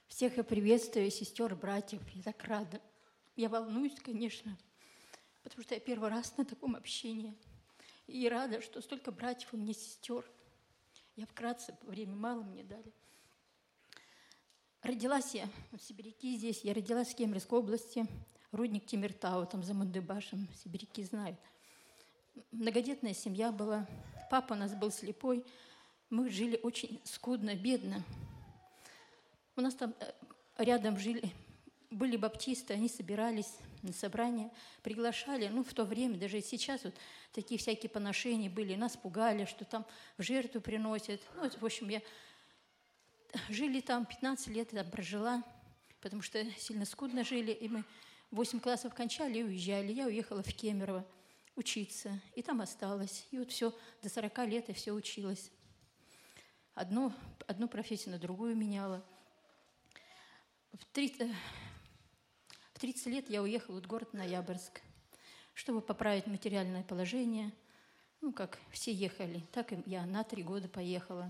Всех я приветствую, сестер, братьев. Я так рада. Я волнуюсь, конечно, потому что я первый раз на таком общении. И рада, что столько братьев у меня, сестер. Я вкратце, время мало мне дали. Родилась я в Сибиряки здесь. Я родилась в Кемеровской области, рудник Тимиртау, там за Мандыбашем, сибиряки знают. Многодетная семья была. Папа у нас был слепой. Мы жили очень скудно, бедно. У нас там рядом были баптисты, они собирались на собрания, приглашали. В то время, даже и сейчас, вот такие всякие поношения были. Нас пугали, что там в жертву приносят. В общем, жили там 15 лет, там прожила, потому что сильно скудно жили. И мы 8 классов кончали и уезжали. Я уехала в Кемерово учиться, и там осталась. И вот все, до 40 лет я все училась. Одну профессию на другую меняла. В 30 лет я уехала в город Ноябрьск, чтобы поправить материальное положение. Как все ехали, так и я на 3 года поехала.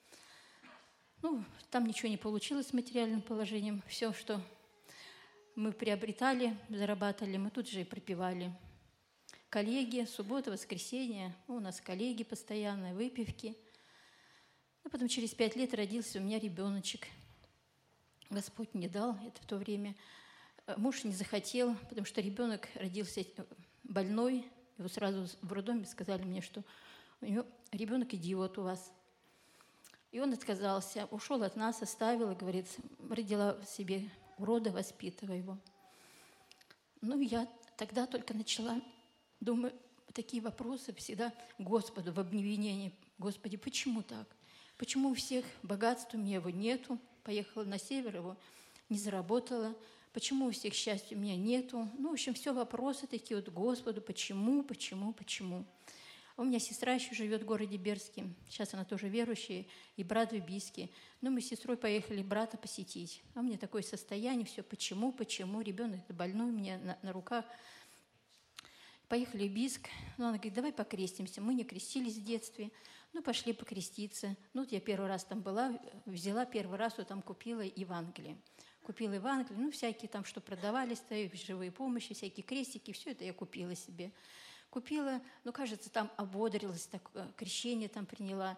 Там ничего не получилось с материальным положением. Все, что мы приобретали, зарабатывали, мы тут же и пропивали. Коллеги, суббота, воскресенье, у нас коллеги постоянные, выпивки. Потом через 5 лет родился у меня ребеночек. Господь мне дал это в то время. Муж не захотел, потому что ребенок родился больной. Его сразу в роддоме сказали мне, что у него ребенок идиот у вас. И он отказался, ушел от нас, оставил и говорит, родила себе урода, воспитывай его. Я тогда только начала, думаю, такие вопросы всегда Господу в обвинении. Господи, почему так? Почему у всех богатства у меня его нету? Поехала на север, его не заработала. Почему у всех счастья у меня нету? В общем, все вопросы такие вот Господу, почему? У меня сестра еще живет в городе Бердске. Сейчас она тоже верующая, и брат в Бийске. Мы с сестрой поехали брата посетить. А у меня такое состояние, все почему? Ребенок больной у меня на руках. Поехали в Бийск. Она говорит, давай покрестимся. Мы не крестились в детстве. Пошли покреститься. Я первый раз там была, взяла первый раз, там купила Евангелие. Всякие там, что продавались, живые помощи, всякие крестики, все это я купила себе. Кажется, там ободрилась, так, крещение там приняла.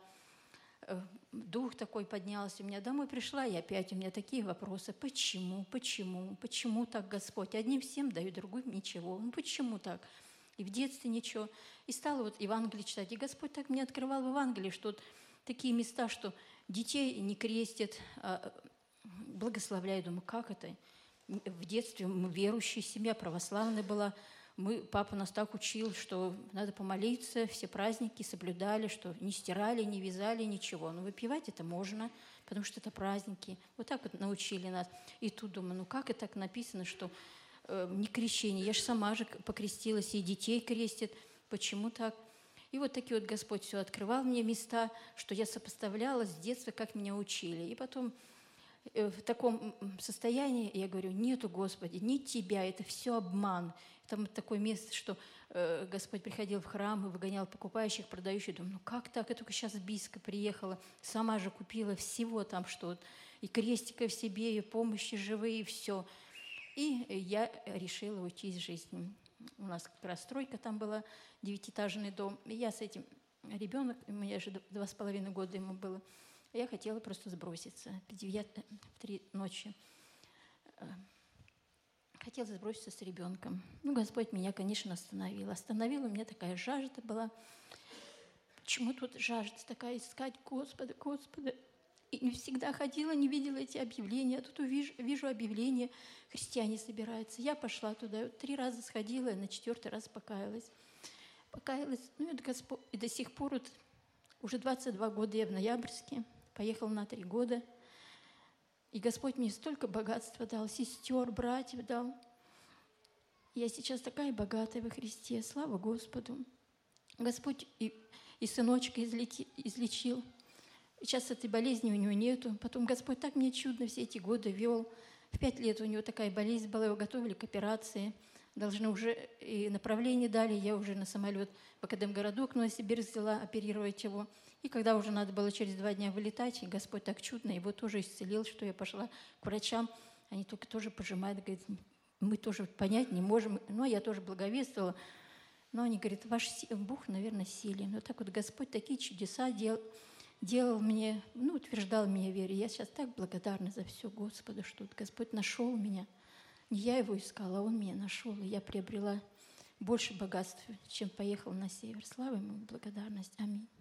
Дух такой поднялся у меня. Домой пришла, и опять у меня такие вопросы. Почему так, Господь? Одним всем даю, другим ничего. Почему так? И в детстве ничего. И стала Евангелие читать. И Господь так мне открывал в Евангелии, что такие места, что детей не крестят, благословляют. Думаю, как это? В детстве мы верующая семья, православная была. Папа нас так учил, что надо помолиться, все праздники соблюдали, что не стирали, не вязали, ничего. Выпивать это можно, потому что это праздники. Вот так научили нас. И тут думаю, как это так написано, что не крещение. Я же сама же покрестилась, и детей крестят. Почему так? И такие Господь все открывал мне места, что я сопоставляла с детства, как меня учили. И потом в таком состоянии я говорю, нету, Господи, не Тебя, это все обман. Там такое место, что Господь приходил в храм и выгонял покупающих, продающих. Думаю, как так? Я только сейчас в Бийск приехала, сама же купила всего там что-то. И крестиков себе, и помощи живые, и все. И я решила уйти из жизни. У нас как раз стройка там была, 9-этажный дом. И я с этим ребенок, у меня же 2,5 года ему было, я хотела просто сброситься в 3 ночи. Хотела сброситься с ребенком. Господь меня, конечно, остановил. Остановил, у меня такая жажда была. Почему тут жажда такая искать Господа? И не всегда ходила, не видела эти объявления. А тут вижу объявления, христиане собираются. Я пошла туда, 3 раза сходила, на 4-й раз покаялась. И до сих пор, уже 22 года я в Ноябрьске, поехала на 3 года. И Господь мне столько богатства дал, сестер, братьев дал. Я сейчас такая богатая во Христе, слава Господу. Господь и сыночка излечил. Сейчас этой болезни у него нету. Потом Господь так мне чудно все эти годы вел. В 5 лет у него такая болезнь была, его готовили к операции. Должны уже и направление дали. Я уже на самолет в Академгородок Новосибирск взяла оперировать его. И когда уже надо было через 2 дня вылетать, и Господь так чудно его тоже исцелил, что я пошла к врачам, они только тоже пожимают, говорят, мы тоже понять не можем. Но я тоже благовествовала. Но они говорят, ваш Бог, наверное, силен. Вот так вот Господь такие чудеса делал мне, утверждал меня в вере. Я сейчас так благодарна за все Господу, что вот Господь нашел меня. Не я его искала, а Он меня нашел, и я приобрела больше богатств, чем поехала на север. Слава Ему, благодарность. Аминь.